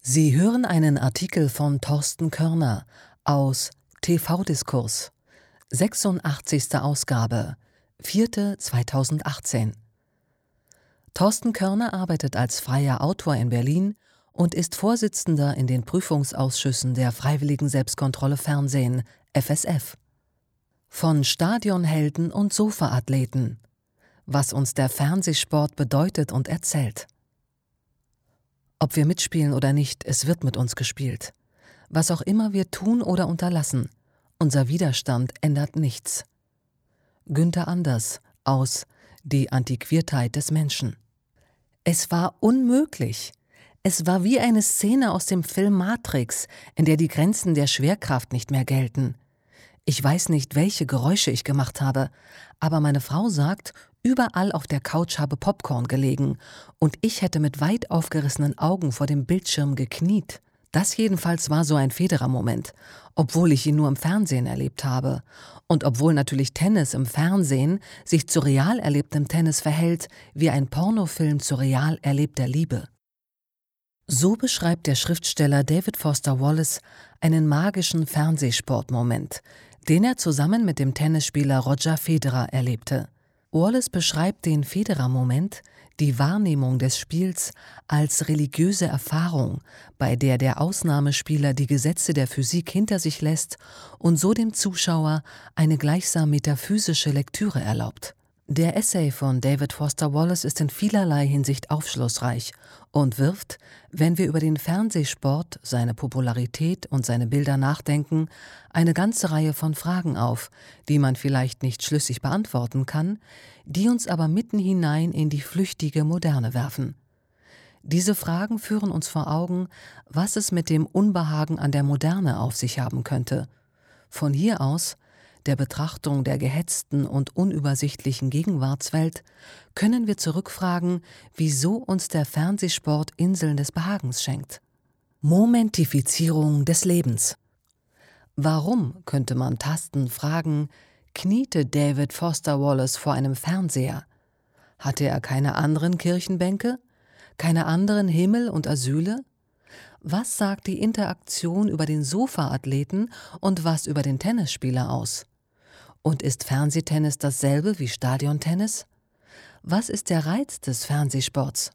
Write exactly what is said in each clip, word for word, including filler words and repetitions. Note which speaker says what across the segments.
Speaker 1: Sie hören einen Artikel von Thorsten Körner aus T V-Diskurs, sechsundachtzigste Ausgabe, vierte zweitausendachtzehn. Thorsten Körner arbeitet als freier Autor in Berlin und ist Vorsitzender in den Prüfungsausschüssen der Freiwilligen Selbstkontrolle Fernsehen, F S F. Von Stadionhelden und Sofaathleten, was uns der Fernsehsport bedeutet und erzählt. Ob wir mitspielen oder nicht, es wird mit uns gespielt. Was auch immer wir tun oder unterlassen, unser Widerstand ändert nichts. Günther Anders aus Die Antiquiertheit des Menschen. Es war unmöglich. Es war wie eine Szene aus dem Film Matrix, in der die Grenzen der Schwerkraft nicht mehr gelten. Ich weiß nicht, welche Geräusche ich gemacht habe, aber meine Frau sagt, überall auf der Couch habe Popcorn gelegen und ich hätte mit weit aufgerissenen Augen vor dem Bildschirm gekniet. Das jedenfalls war so ein Federer-Moment, obwohl ich ihn nur im Fernsehen erlebt habe. Und obwohl natürlich Tennis im Fernsehen sich zu real erlebtem Tennis verhält, wie ein Pornofilm zu real erlebter Liebe. So beschreibt der Schriftsteller David Foster Wallace einen magischen Fernsehsportmoment, den er zusammen mit dem Tennisspieler Roger Federer erlebte. Wallace beschreibt den Federer-Moment, die Wahrnehmung des Spiels, als religiöse Erfahrung, bei der der Ausnahmespieler die Gesetze der Physik hinter sich lässt und so dem Zuschauer eine gleichsam metaphysische Lektüre erlaubt. Der Essay von David Foster Wallace ist in vielerlei Hinsicht aufschlussreich und wirft, wenn wir über den Fernsehsport, seine Popularität und seine Bilder nachdenken, eine ganze Reihe von Fragen auf, die man vielleicht nicht schlüssig beantworten kann, die uns aber mitten hinein in die flüchtige Moderne werfen. Diese Fragen führen uns vor Augen, was es mit dem Unbehagen an der Moderne auf sich haben könnte. Von hier aus, der Betrachtung der gehetzten und unübersichtlichen Gegenwartswelt, können wir zurückfragen, wieso uns der Fernsehsport Inseln des Behagens schenkt. Momentifizierung des Lebens. Warum, könnte man tasten, fragen, kniete David Foster Wallace vor einem Fernseher? Hatte er keine anderen Kirchenbänke? Keine anderen Himmel und Asyle? Was sagt die Interaktion über den Sofaathleten und was über den Tennisspieler aus? Und ist Fernsehtennis dasselbe wie Stadiontennis? Was ist der Reiz des Fernsehsports?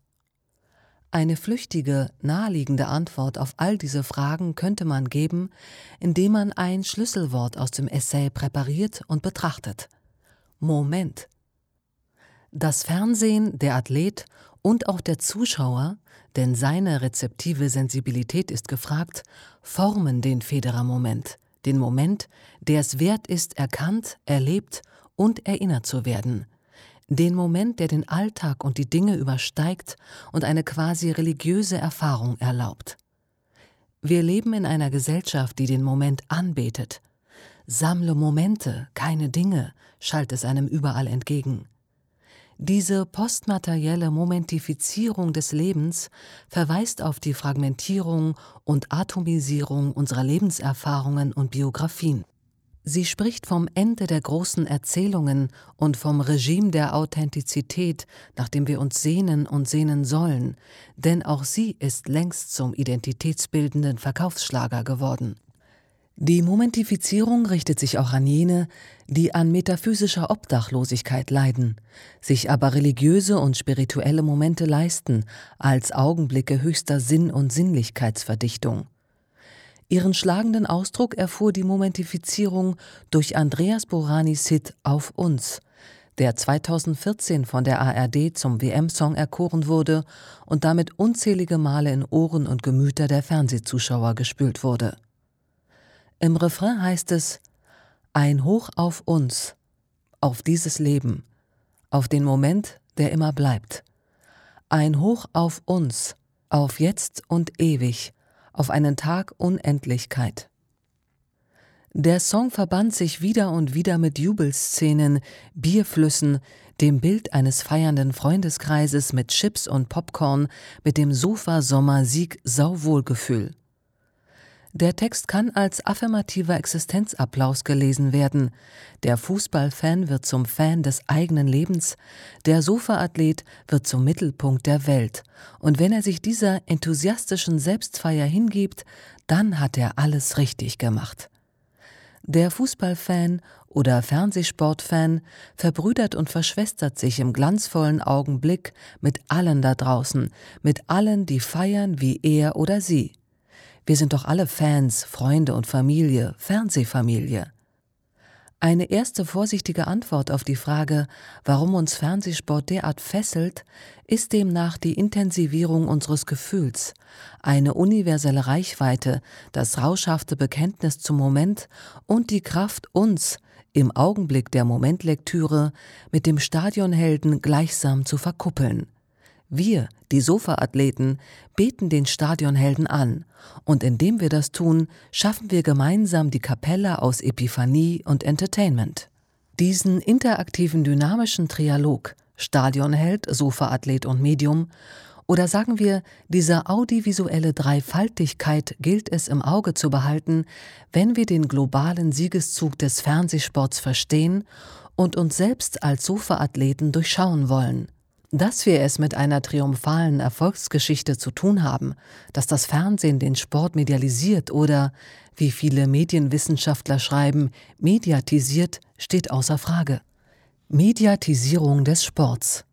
Speaker 1: Eine flüchtige, naheliegende Antwort auf all diese Fragen könnte man geben, indem man ein Schlüsselwort aus dem Essay präpariert und betrachtet. Moment. Das Fernsehen, der Athlet und auch der Zuschauer, denn seine rezeptive Sensibilität ist gefragt, formen den Federer-Moment, den Moment, der es wert ist, erkannt, erlebt und erinnert zu werden. Den Moment, der den Alltag und die Dinge übersteigt und eine quasi religiöse Erfahrung erlaubt. Wir leben in einer Gesellschaft, die den Moment anbetet. Sammle Momente, keine Dinge, schallt es einem überall entgegen. Diese postmaterielle Momentifizierung des Lebens verweist auf die Fragmentierung und Atomisierung unserer Lebenserfahrungen und Biografien. Sie spricht vom Ende der großen Erzählungen und vom Regime der Authentizität, nach dem wir uns sehnen und sehnen sollen, denn auch sie ist längst zum identitätsbildenden Verkaufsschlager geworden. Die Momentifizierung richtet sich auch an jene, die an metaphysischer Obdachlosigkeit leiden, sich aber religiöse und spirituelle Momente leisten, als Augenblicke höchster Sinn- und Sinnlichkeitsverdichtung. Ihren schlagenden Ausdruck erfuhr die Momentifizierung durch Andreas Boranis Hit Auf uns, der zweitausendvierzehn von der A R D zum W M-Song erkoren wurde und damit unzählige Male in Ohren und Gemüter der Fernsehzuschauer gespült wurde. Im Refrain heißt es: Ein Hoch auf uns, auf dieses Leben, auf den Moment, der immer bleibt. Ein Hoch auf uns, auf jetzt und ewig, auf einen Tag Unendlichkeit. Der Song verband sich wieder und wieder mit Jubelszenen, Bierflüssen, dem Bild eines feiernden Freundeskreises mit Chips und Popcorn, mit dem Sofa-Sommer-Sieg Sauwohlgefühl. Der Text kann als affirmativer Existenzapplaus gelesen werden. Der Fußballfan wird zum Fan des eigenen Lebens, der Sofaathlet wird zum Mittelpunkt der Welt. Und wenn er sich dieser enthusiastischen Selbstfeier hingibt, dann hat er alles richtig gemacht. Der Fußballfan oder Fernsehsportfan verbrüdert und verschwestert sich im glanzvollen Augenblick mit allen da draußen, mit allen, die feiern wie er oder sie. Wir sind doch alle Fans, Freunde und Familie, Fernsehfamilie. Eine erste vorsichtige Antwort auf die Frage, warum uns Fernsehsport derart fesselt, ist demnach die Intensivierung unseres Gefühls, eine universelle Reichweite, das rauschhafte Bekenntnis zum Moment und die Kraft, uns im Augenblick der Momentlektüre mit dem Stadionhelden gleichsam zu verkuppeln. Wir, die Sofaathleten, beten den Stadionhelden an, und indem wir das tun, schaffen wir gemeinsam die Kapelle aus Epiphanie und Entertainment. Diesen interaktiven, dynamischen Trialog, Stadionheld, Sofaathlet und Medium, oder sagen wir, diese audiovisuelle Dreifaltigkeit gilt es im Auge zu behalten, wenn wir den globalen Siegeszug des Fernsehsports verstehen und uns selbst als Sofaathleten durchschauen wollen. Dass wir es mit einer triumphalen Erfolgsgeschichte zu tun haben, dass das Fernsehen den Sport medialisiert oder, wie viele Medienwissenschaftler schreiben, mediatisiert, steht außer Frage. Mediatisierung des Sports.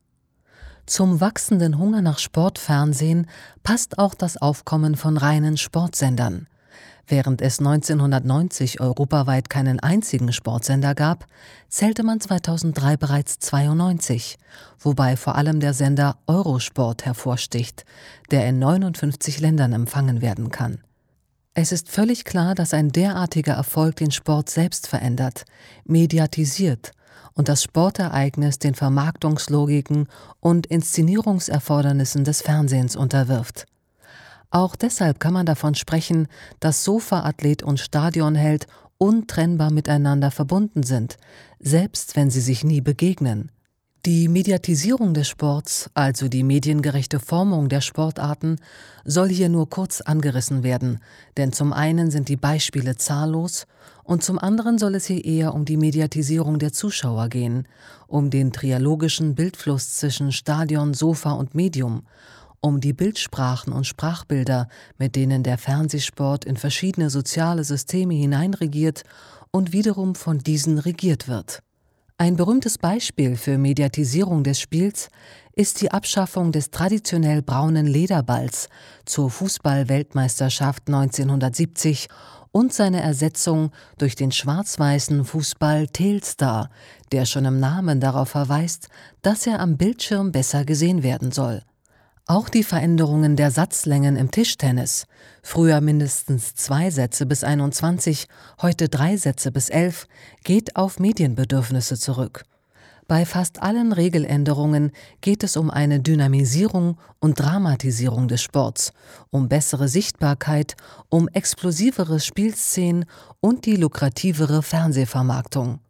Speaker 1: Zum wachsenden Hunger nach Sportfernsehen passt auch das Aufkommen von reinen Sportsendern. Während es neunzehnhundertneunzig europaweit keinen einzigen Sportsender gab, zählte man zweitausenddrei bereits zweiundneunzig, wobei vor allem der Sender Eurosport hervorsticht, der in neunundfünfzig Ländern empfangen werden kann. Es ist völlig klar, dass ein derartiger Erfolg den Sport selbst verändert, mediatisiert und das Sportereignis den Vermarktungslogiken und Inszenierungserfordernissen des Fernsehens unterwirft. Auch deshalb kann man davon sprechen, dass Sofaathlet und Stadionheld untrennbar miteinander verbunden sind, selbst wenn sie sich nie begegnen. Die Mediatisierung des Sports, also die mediengerechte Formung der Sportarten, soll hier nur kurz angerissen werden, denn zum einen sind die Beispiele zahllos und zum anderen soll es hier eher um die Mediatisierung der Zuschauer gehen, um den trialogischen Bildfluss zwischen Stadion, Sofa und Medium, um die Bildsprachen und Sprachbilder, mit denen der Fernsehsport in verschiedene soziale Systeme hineinregiert und wiederum von diesen regiert wird. Ein berühmtes Beispiel für Mediatisierung des Spiels ist die Abschaffung des traditionell braunen Lederballs zur Fußball-Weltmeisterschaft neunzehnhundertsiebzig und seine Ersetzung durch den schwarz-weißen Fußball Telstar, der schon im Namen darauf verweist, dass er am Bildschirm besser gesehen werden soll. Auch die Veränderungen der Satzlängen im Tischtennis, früher mindestens zwei Sätze bis einundzwanzig, heute drei Sätze bis elf, geht auf Medienbedürfnisse zurück. Bei fast allen Regeländerungen geht es um eine Dynamisierung und Dramatisierung des Sports, um bessere Sichtbarkeit, um explosivere Spielszenen und die lukrativere Fernsehvermarktung.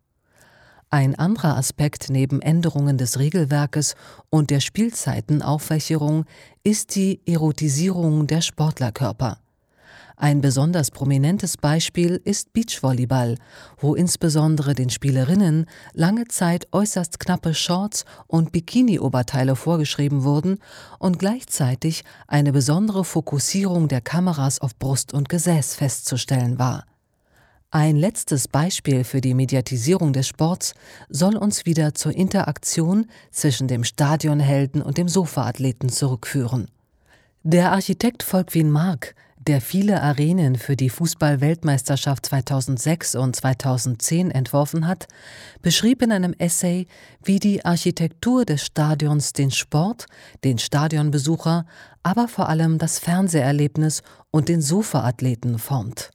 Speaker 1: Ein anderer Aspekt neben Änderungen des Regelwerkes und der Spielzeitenaufwächerung ist die Erotisierung der Sportlerkörper. Ein besonders prominentes Beispiel ist Beachvolleyball, wo insbesondere den Spielerinnen lange Zeit äußerst knappe Shorts und Bikini-Oberteile vorgeschrieben wurden und gleichzeitig eine besondere Fokussierung der Kameras auf Brust und Gesäß festzustellen war. Ein letztes Beispiel für die Mediatisierung des Sports soll uns wieder zur Interaktion zwischen dem Stadionhelden und dem Sofaathleten zurückführen. Der Architekt Volkwin Mark, der viele Arenen für die Fußball-Weltmeisterschaft zweitausendsechs und zweitausendzehn entworfen hat, beschrieb in einem Essay, wie die Architektur des Stadions den Sport, den Stadionbesucher, aber vor allem das Fernseherlebnis und den Sofaathleten formt.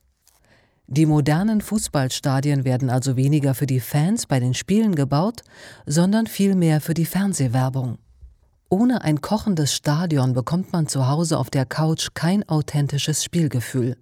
Speaker 1: Die modernen Fußballstadien werden also weniger für die Fans bei den Spielen gebaut, sondern vielmehr für die Fernsehwerbung. Ohne ein kochendes Stadion bekommt man zu Hause auf der Couch kein authentisches Spielgefühl.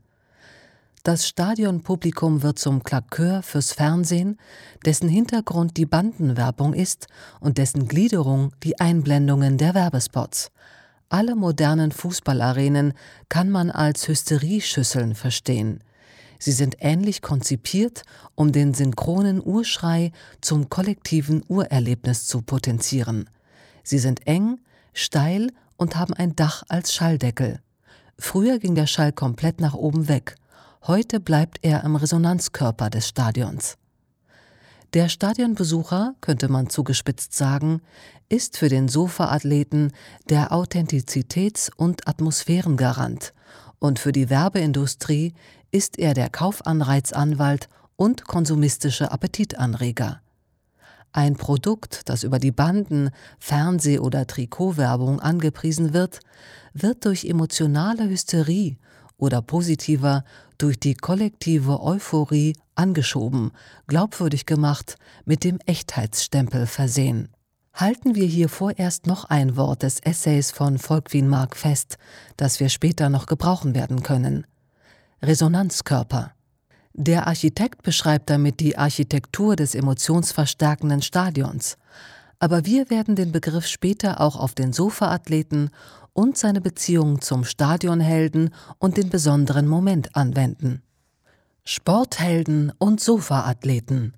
Speaker 1: Das Stadionpublikum wird zum Klakör fürs Fernsehen, dessen Hintergrund die Bandenwerbung ist und dessen Gliederung die Einblendungen der Werbespots. Alle modernen Fußballarenen kann man als Hysterieschüsseln verstehen. Sie sind ähnlich konzipiert, um den synchronen Urschrei zum kollektiven Urerlebnis zu potenzieren. Sie sind eng, steil und haben ein Dach als Schalldeckel. Früher ging der Schall komplett nach oben weg. Heute bleibt er im Resonanzkörper des Stadions. Der Stadionbesucher, könnte man zugespitzt sagen, ist für den Sofa-Athleten der Authentizitäts- und Atmosphärengarant und für die Werbeindustrie ist er der Kaufanreizanwalt und konsumistische Appetitanreger. Ein Produkt, das über die Banden, Fernseh- oder Trikotwerbung angepriesen wird, wird durch emotionale Hysterie oder positiver durch die kollektive Euphorie angeschoben, glaubwürdig gemacht, mit dem Echtheitsstempel versehen. Halten wir hier vorerst noch ein Wort des Essays von Volkwin Mark fest, das wir später noch gebrauchen werden können. Resonanzkörper. Der Architekt beschreibt damit die Architektur des emotionsverstärkenden Stadions. Aber wir werden den Begriff später auch auf den Sofa-Athleten und seine Beziehung zum Stadionhelden und den besonderen Moment anwenden. Sporthelden und Sofa-Athleten.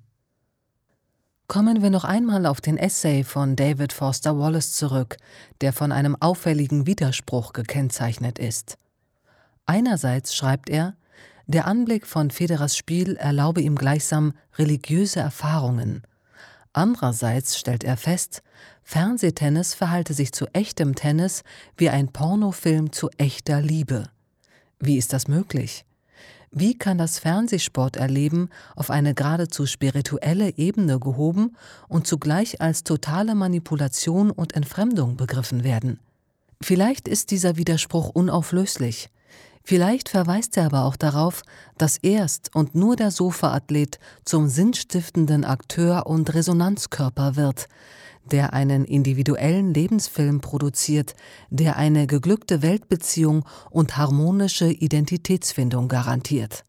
Speaker 1: Kommen wir noch einmal auf den Essay von David Foster Wallace zurück, der von einem auffälligen Widerspruch gekennzeichnet ist. Einerseits schreibt er, der Anblick von Federers Spiel erlaube ihm gleichsam religiöse Erfahrungen. Andererseits stellt er fest, Fernsehtennis verhalte sich zu echtem Tennis wie ein Pornofilm zu echter Liebe. Wie ist das möglich? Wie kann das Fernsehsporterleben auf eine geradezu spirituelle Ebene gehoben und zugleich als totale Manipulation und Entfremdung begriffen werden? Vielleicht ist dieser Widerspruch unauflöslich. Vielleicht verweist er aber auch darauf, dass erst und nur der Sofa-Athlet zum sinnstiftenden Akteur und Resonanzkörper wird, der einen individuellen Lebensfilm produziert, der eine geglückte Weltbeziehung und harmonische Identitätsfindung garantiert.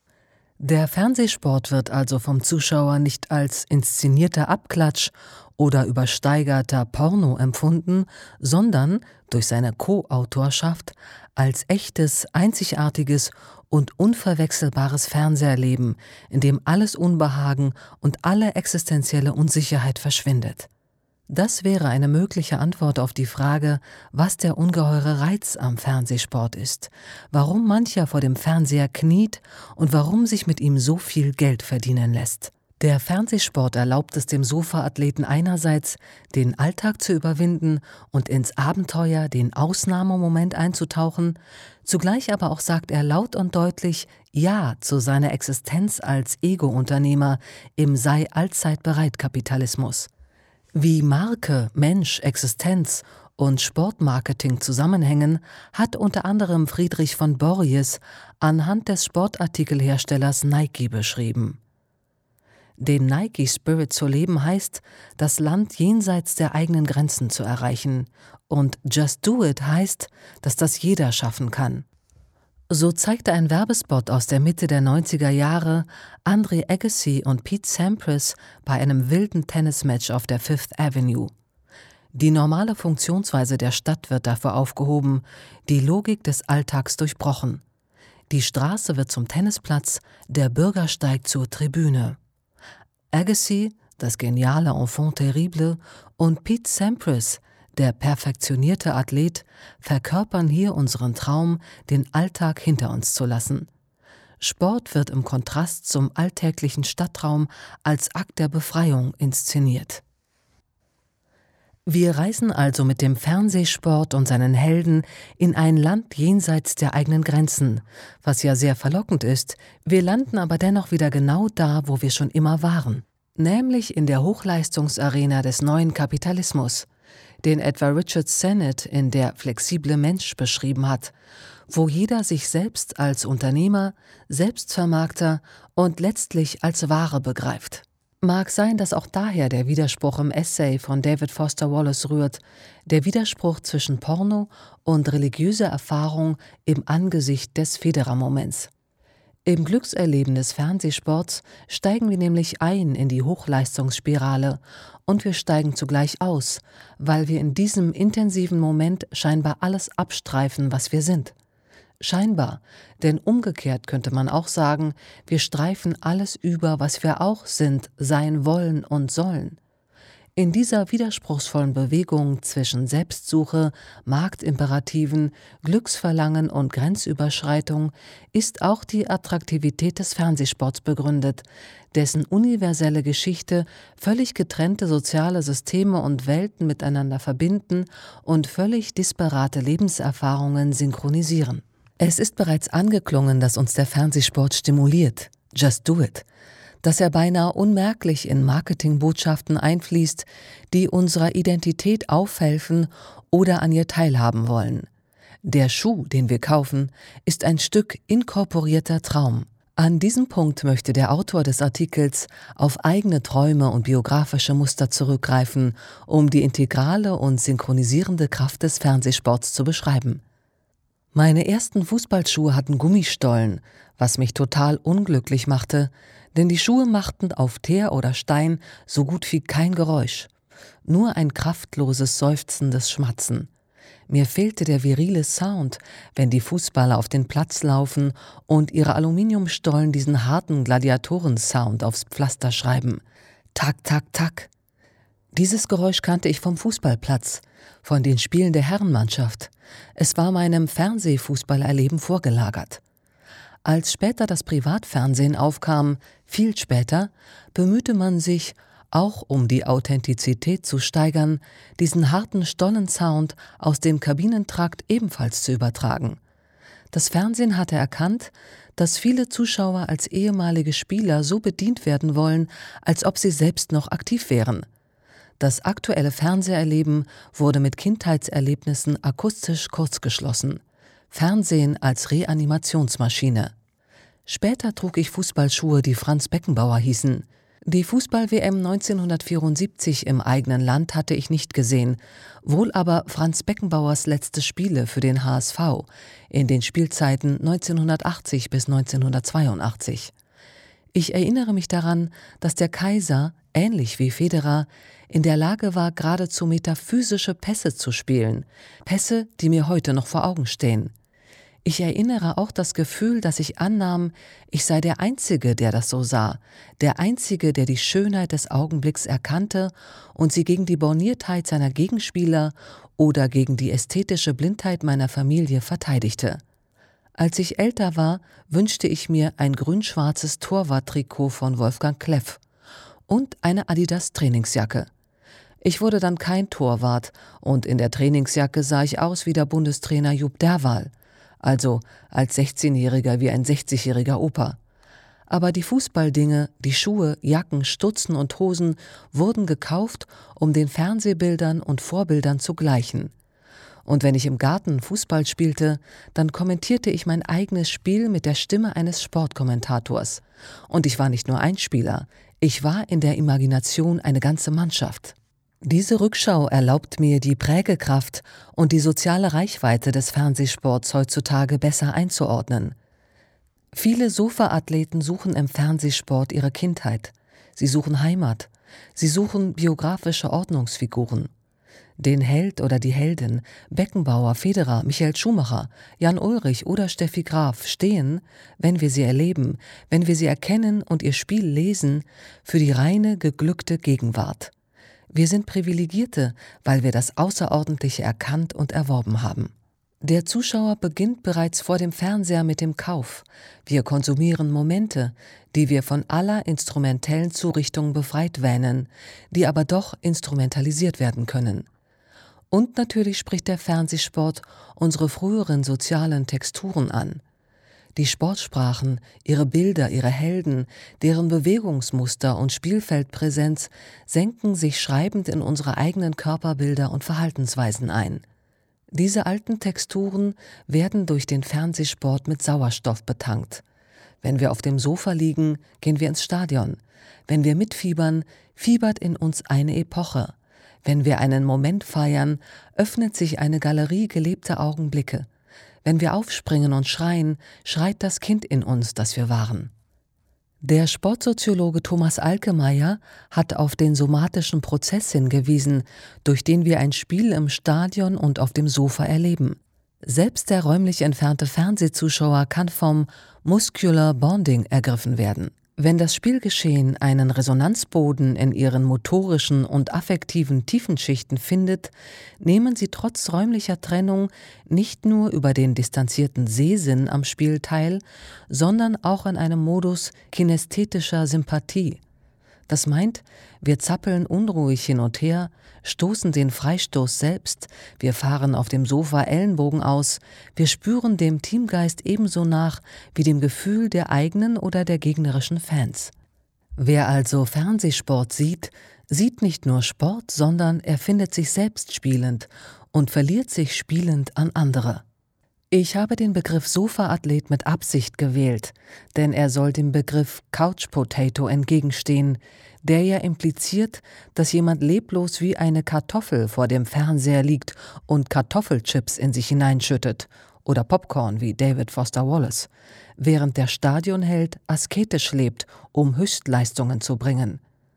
Speaker 1: Der Fernsehsport wird also vom Zuschauer nicht als inszenierter Abklatsch oder übersteigerter Porno empfunden, sondern durch seine Co-Autorschaft als echtes, einzigartiges und unverwechselbares Fernseherleben, in dem alles Unbehagen und alle existenzielle Unsicherheit verschwindet. Das wäre eine mögliche Antwort auf die Frage, was der ungeheure Reiz am Fernsehsport ist, warum mancher vor dem Fernseher kniet und warum sich mit ihm so viel Geld verdienen lässt. Der Fernsehsport erlaubt es dem Sofa-Athleten einerseits, den Alltag zu überwinden und ins Abenteuer, den Ausnahmemoment einzutauchen, zugleich aber auch sagt er laut und deutlich Ja zu seiner Existenz als Ego-Unternehmer im Sei-Allzeit-bereit-Kapitalismus. Wie Marke, Mensch, Existenz und Sportmarketing zusammenhängen, hat unter anderem Friedrich von Borries anhand des Sportartikelherstellers Nike beschrieben. Den Nike-Spirit zu leben heißt, das Land jenseits der eigenen Grenzen zu erreichen. Und Just Do It heißt, dass das jeder schaffen kann. So zeigte ein Werbespot aus der Mitte der neunziger Jahre Andre Agassi und Pete Sampras bei einem wilden Tennismatch auf der Fifth Avenue. Die normale Funktionsweise der Stadt wird dafür aufgehoben, die Logik des Alltags durchbrochen. Die Straße wird zum Tennisplatz, der Bürgersteig zur Tribüne. Agassi, das geniale Enfant terrible, und Pete Sampras, der perfektionierte Athlet, verkörpern hier unseren Traum, den Alltag hinter uns zu lassen. Sport wird im Kontrast zum alltäglichen Stadtraum als Akt der Befreiung inszeniert. Wir reisen also mit dem Fernsehsport und seinen Helden in ein Land jenseits der eigenen Grenzen, was ja sehr verlockend ist, wir landen aber dennoch wieder genau da, wo wir schon immer waren, nämlich in der Hochleistungsarena des neuen Kapitalismus, den etwa Richard Sennett in Der flexible Mensch beschrieben hat, wo jeder sich selbst als Unternehmer, Selbstvermarkter und letztlich als Ware begreift. Mag sein, dass auch daher der Widerspruch im Essay von David Foster Wallace rührt, der Widerspruch zwischen Porno und religiöser Erfahrung im Angesicht des Federer-Moments. Im Glückserleben des Fernsehsports steigen wir nämlich ein in die Hochleistungsspirale und wir steigen zugleich aus, weil wir in diesem intensiven Moment scheinbar alles abstreifen, was wir sind. Scheinbar, denn umgekehrt könnte man auch sagen, wir streifen alles über, was wir auch sind, sein wollen und sollen. In dieser widerspruchsvollen Bewegung zwischen Selbstsuche, Marktimperativen, Glücksverlangen und Grenzüberschreitung ist auch die Attraktivität des Fernsehsports begründet, dessen universelle Geschichte völlig getrennte soziale Systeme und Welten miteinander verbinden und völlig disparate Lebenserfahrungen synchronisieren. Es ist bereits angeklungen, dass uns der Fernsehsport stimuliert. Just do it. Dass er beinahe unmerklich in Marketingbotschaften einfließt, die unserer Identität aufhelfen oder an ihr teilhaben wollen. Der Schuh, den wir kaufen, ist ein Stück inkorporierter Traum. An diesem Punkt möchte der Autor des Artikels auf eigene Träume und biografische Muster zurückgreifen, um die integrale und synchronisierende Kraft des Fernsehsports zu beschreiben. Meine ersten Fußballschuhe hatten Gummistollen, was mich total unglücklich machte, denn die Schuhe machten auf Teer oder Stein so gut wie kein Geräusch. Nur ein kraftloses, seufzendes Schmatzen. Mir fehlte der virile Sound, wenn die Fußballer auf den Platz laufen und ihre Aluminiumstollen diesen harten Gladiatoren-Sound aufs Pflaster schreiben. Tak, tak, tak. Dieses Geräusch kannte ich vom Fußballplatz, von den Spielen der Herrenmannschaft. Es war meinem Fernsehfußballerleben vorgelagert. Als später das Privatfernsehen aufkam, viel später, bemühte man sich, auch um die Authentizität zu steigern, diesen harten Stollensound aus dem Kabinentrakt ebenfalls zu übertragen. Das Fernsehen hatte erkannt, dass viele Zuschauer als ehemalige Spieler so bedient werden wollen, als ob sie selbst noch aktiv wären. Das aktuelle Fernseherleben wurde mit Kindheitserlebnissen akustisch kurzgeschlossen. Fernsehen als Reanimationsmaschine. Später trug ich Fußballschuhe, die Franz Beckenbauer hießen. Die Fußball-W M neunzehnhundertvierundsiebzig im eigenen Land hatte ich nicht gesehen, wohl aber Franz Beckenbauers letzte Spiele für den H S V in den Spielzeiten neunzehnhundertachtzig bis neunzehnhundertzweiundachtzig. Ich erinnere mich daran, dass der Kaiser, ähnlich wie Federer, in der Lage war, geradezu metaphysische Pässe zu spielen, Pässe, die mir heute noch vor Augen stehen. Ich erinnere auch das Gefühl, dass ich annahm, ich sei der Einzige, der das so sah, der Einzige, der die Schönheit des Augenblicks erkannte und sie gegen die Borniertheit seiner Gegenspieler oder gegen die ästhetische Blindheit meiner Familie verteidigte. Als ich älter war, wünschte ich mir ein grün-schwarzes Torwarttrikot von Wolfgang Kleff und eine Adidas-Trainingsjacke. Ich wurde dann kein Torwart und in der Trainingsjacke sah ich aus wie der Bundestrainer Jupp Derwal, also als sechzehnjähriger wie ein sechzigjähriger Opa. Aber die Fußballdinge, die Schuhe, Jacken, Stutzen und Hosen wurden gekauft, um den Fernsehbildern und Vorbildern zu gleichen. Und wenn ich im Garten Fußball spielte, dann kommentierte ich mein eigenes Spiel mit der Stimme eines Sportkommentators. Und ich war nicht nur ein Spieler, ich war in der Imagination eine ganze Mannschaft. Diese Rückschau erlaubt mir, die Prägekraft und die soziale Reichweite des Fernsehsports heutzutage besser einzuordnen. Viele Sofa-Athleten suchen im Fernsehsport ihre Kindheit. Sie suchen Heimat. Sie suchen biografische Ordnungsfiguren. Den Held oder die Heldin, Beckenbauer, Federer, Michael Schumacher, Jan Ulrich oder Steffi Graf stehen, wenn wir sie erleben, wenn wir sie erkennen und ihr Spiel lesen, für die reine, geglückte Gegenwart. Wir sind Privilegierte, weil wir das Außerordentliche erkannt und erworben haben. Der Zuschauer beginnt bereits vor dem Fernseher mit dem Kauf. Wir konsumieren Momente, die wir von aller instrumentellen Zurichtung befreit wähnen, die aber doch instrumentalisiert werden können. Und natürlich spricht der Fernsehsport unsere früheren sozialen Texturen an. Die Sportsprachen, ihre Bilder, ihre Helden, deren Bewegungsmuster und Spielfeldpräsenz senken sich schreibend in unsere eigenen Körperbilder und Verhaltensweisen ein. Diese alten Texturen werden durch den Fernsehsport mit Sauerstoff betankt. Wenn wir auf dem Sofa liegen, gehen wir ins Stadion. Wenn wir mitfiebern, fiebert in uns eine Epoche. Wenn wir einen Moment feiern, öffnet sich eine Galerie gelebter Augenblicke. Wenn wir aufspringen und schreien, schreit das Kind in uns, das wir waren. Der Sportsoziologe Thomas Alkemeyer hat auf den somatischen Prozess hingewiesen, durch den wir ein Spiel im Stadion und auf dem Sofa erleben. Selbst der räumlich entfernte Fernsehzuschauer kann vom Muscular Bonding ergriffen werden. Wenn das Spielgeschehen einen Resonanzboden in ihren motorischen und affektiven Tiefenschichten findet, nehmen sie trotz räumlicher Trennung nicht nur über den distanzierten Sehsinn am Spiel teil, sondern auch in einem Modus kinästhetischer Sympathie. Das meint, wir zappeln unruhig hin und her, stoßen den Freistoß selbst, wir fahren auf dem Sofa Ellenbogen aus, wir spüren dem Teamgeist ebenso nach wie dem Gefühl der eigenen oder der gegnerischen Fans. Wer also Fernsehsport sieht, sieht nicht nur Sport, sondern er findet sich selbst spielend und verliert sich spielend an andere. Ich habe den Begriff Sofa-Athlet mit Absicht gewählt, denn er soll dem Begriff Couch Potato entgegenstehen, der ja impliziert, dass jemand leblos wie eine Kartoffel vor dem Fernseher liegt und Kartoffelchips in sich hineinschüttet oder Popcorn wie David Foster Wallace, während der Stadionheld asketisch lebt, um Höchstleistungen zu bringen.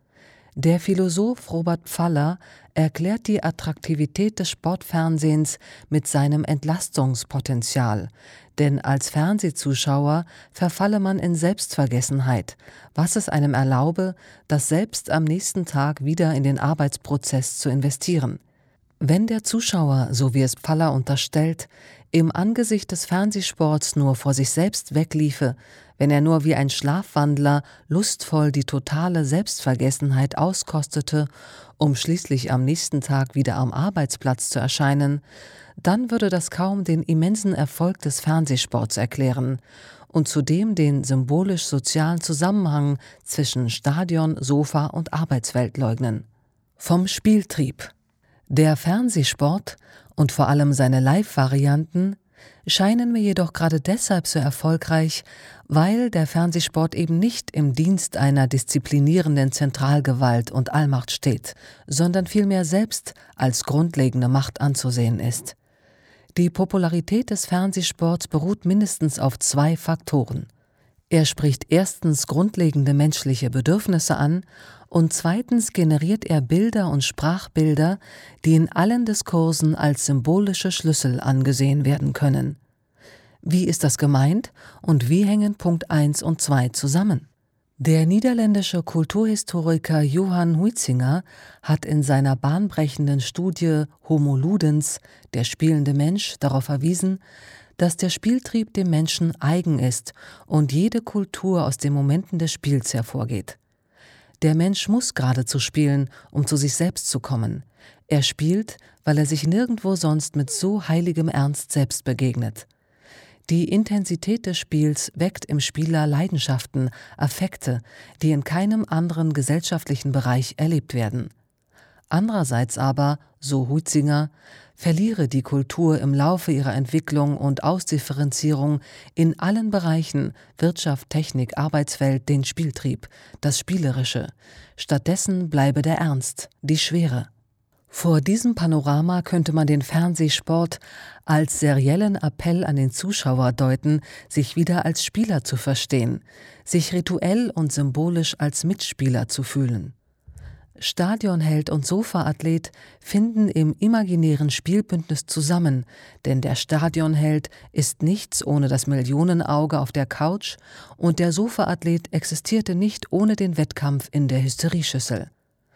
Speaker 1: Der Philosoph Robert Pfaller erklärt die Attraktivität des Sportfernsehens mit seinem Entlastungspotenzial, denn als Fernsehzuschauer verfalle man in Selbstvergessenheit, was es einem erlaube, das selbst am nächsten Tag wieder in den Arbeitsprozess zu investieren. Wenn der Zuschauer, so wie es Pfaller unterstellt, im Angesicht des Fernsehsports nur vor sich selbst wegliefe, wenn er nur wie ein Schlafwandler lustvoll die totale Selbstvergessenheit auskostete, um schließlich am nächsten Tag wieder am Arbeitsplatz zu erscheinen, dann würde das kaum den immensen Erfolg des Fernsehsports erklären und zudem den symbolisch-sozialen Zusammenhang zwischen Stadion, Sofa und Arbeitswelt leugnen. Vom Spieltrieb. Der Fernsehsport und vor allem seine Live-Varianten scheinen mir jedoch gerade deshalb so erfolgreich, weil der Fernsehsport eben nicht im Dienst einer disziplinierenden Zentralgewalt und Allmacht steht, sondern vielmehr selbst als grundlegende Macht anzusehen ist. Die Popularität des Fernsehsports beruht mindestens auf zwei Faktoren. Er spricht erstens grundlegende menschliche Bedürfnisse an und zweitens generiert er Bilder und Sprachbilder, die in allen Diskursen als symbolische Schlüssel angesehen werden können. Wie ist das gemeint und wie hängen Punkt eins und zwei zusammen? Der niederländische Kulturhistoriker Johan Huizinga hat in seiner bahnbrechenden Studie Homo Ludens, der spielende Mensch, darauf verwiesen, dass der Spieltrieb dem Menschen eigen ist und jede Kultur aus den Momenten des Spiels hervorgeht. Der Mensch muss geradezu spielen, um zu sich selbst zu kommen. Er spielt, weil er sich nirgendwo sonst mit so heiligem Ernst selbst begegnet. Die Intensität des Spiels weckt im Spieler Leidenschaften, Affekte, die in keinem anderen gesellschaftlichen Bereich erlebt werden. Andererseits aber, so Huizinga, verliere die Kultur im Laufe ihrer Entwicklung und Ausdifferenzierung in allen Bereichen Wirtschaft, Technik, Arbeitswelt den Spieltrieb, das Spielerische. Stattdessen bleibe der Ernst, die Schwere. Vor diesem Panorama könnte man den Fernsehsport als seriellen Appell an den Zuschauer deuten, sich wieder als Spieler zu verstehen, sich rituell und symbolisch als Mitspieler zu fühlen. Stadionheld und Sofaathlet finden im imaginären Spielbündnis zusammen, denn der Stadionheld ist nichts ohne das Millionenauge auf der Couch und der Sofaathlet existierte nicht ohne den Wettkampf in der Hysterieschüssel.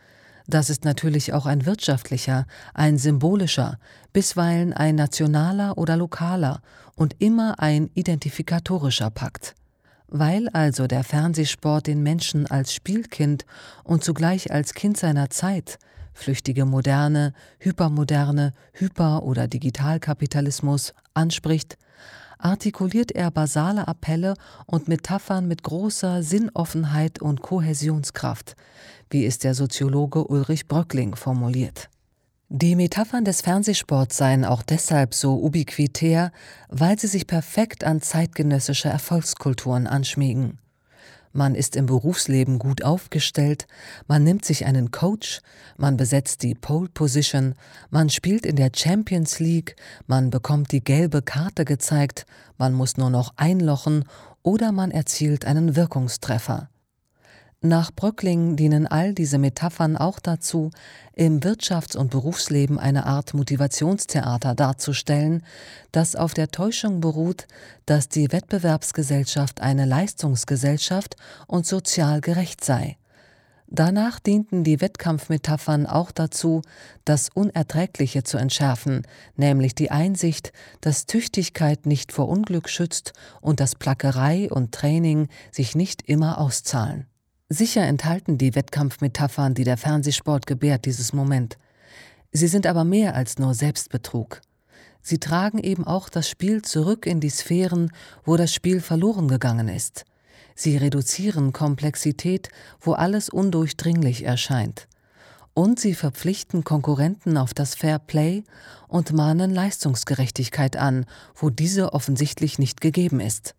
Speaker 1: Das ist natürlich auch ein wirtschaftlicher, ein symbolischer, bisweilen ein nationaler oder lokaler und immer ein identifikatorischer Pakt. Weil also der Fernsehsport den Menschen als Spielkind und zugleich als Kind seiner Zeit, flüchtige Moderne, Hypermoderne, Hyper- oder Digitalkapitalismus, anspricht, artikuliert er basale Appelle und Metaphern mit großer Sinnoffenheit und Kohäsionskraft, wie es der Soziologe Ulrich Bröckling formuliert. Die Metaphern des Fernsehsports seien auch deshalb so ubiquitär, weil sie sich perfekt an zeitgenössische Erfolgskulturen anschmiegen. Man ist im Berufsleben gut aufgestellt, man nimmt sich einen Coach, man besetzt die Pole Position, man spielt in der Champions League, man bekommt die gelbe Karte gezeigt, man muss nur noch einlochen oder man erzielt einen Wirkungstreffer. Nach Bröckling dienen all diese Metaphern auch dazu, im Wirtschafts- und Berufsleben eine Art Motivationstheater darzustellen, das auf der Täuschung beruht, dass die Wettbewerbsgesellschaft eine Leistungsgesellschaft und sozial gerecht sei. Danach dienten die Wettkampfmetaphern auch dazu, das Unerträgliche zu entschärfen, nämlich die Einsicht, dass Tüchtigkeit nicht vor Unglück schützt und dass Plackerei und Training sich nicht immer auszahlen. Sicher enthalten die Wettkampfmetaphern, die der Fernsehsport gebärt, dieses Moment. Sie sind aber mehr als nur Selbstbetrug. Sie tragen eben auch das Spiel zurück in die Sphären, wo das Spiel verloren gegangen ist. Sie reduzieren Komplexität, wo alles undurchdringlich erscheint. Und sie verpflichten Konkurrenten auf das Fair Play und mahnen Leistungsgerechtigkeit an, wo diese offensichtlich nicht gegeben ist.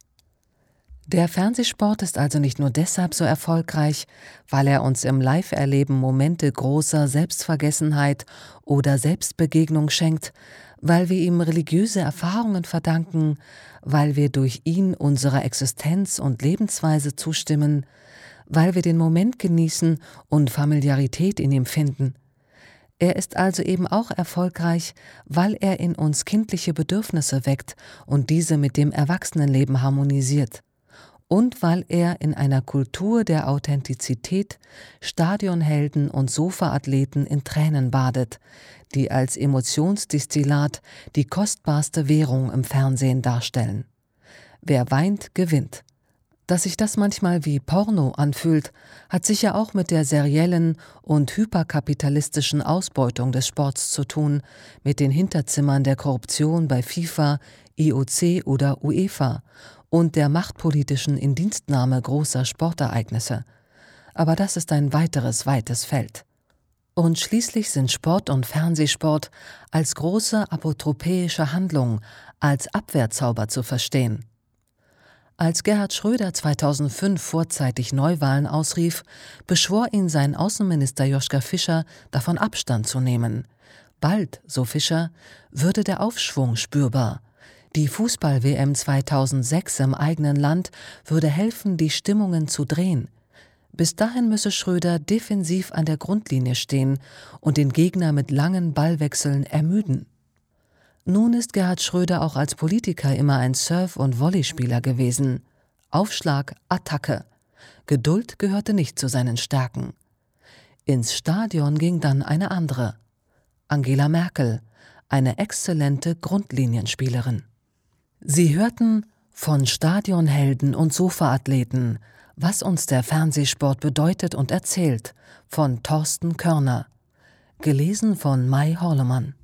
Speaker 1: Der Fernsehsport ist also nicht nur deshalb so erfolgreich, weil er uns im Live-Erleben Momente großer Selbstvergessenheit oder Selbstbegegnung schenkt, weil wir ihm religiöse Erfahrungen verdanken, weil wir durch ihn unserer Existenz und Lebensweise zustimmen, weil wir den Moment genießen und Familiarität in ihm finden. Er ist also eben auch erfolgreich, weil er in uns kindliche Bedürfnisse weckt und diese mit dem Erwachsenenleben harmonisiert. Und weil er in einer Kultur der Authentizität Stadionhelden und Sofaathleten in Tränen badet, die als Emotionsdestillat die kostbarste Währung im Fernsehen darstellen. Wer weint, gewinnt. Dass sich das manchmal wie Porno anfühlt, hat sicher auch mit der seriellen und hyperkapitalistischen Ausbeutung des Sports zu tun, mit den Hinterzimmern der Korruption bei FIFA, I O C oder UEFA und der machtpolitischen Indienstnahme großer Sportereignisse. Aber das ist ein weiteres weites Feld. Und schließlich sind Sport und Fernsehsport als große apotropäische Handlung, als Abwehrzauber zu verstehen. Als Gerhard Schröder zweitausendfünf vorzeitig Neuwahlen ausrief, beschwor ihn sein Außenminister Joschka Fischer, davon Abstand zu nehmen. Bald, so Fischer, würde der Aufschwung spürbar. Die Fußball-W M zweitausendsechs im eigenen Land würde helfen, die Stimmungen zu drehen. Bis dahin müsse Schröder defensiv an der Grundlinie stehen und den Gegner mit langen Ballwechseln ermüden. Nun ist Gerhard Schröder auch als Politiker immer ein Surf- und Volleyspieler gewesen. Aufschlag, Attacke. Geduld gehörte nicht zu seinen Stärken. Ins Stadion ging dann eine andere. Angela Merkel, eine exzellente Grundlinienspielerin. Sie hörten von Stadionhelden und Sofaathleten, was uns der Fernsehsport bedeutet und erzählt, von Thorsten Körner. Gelesen von Mai Horlemann.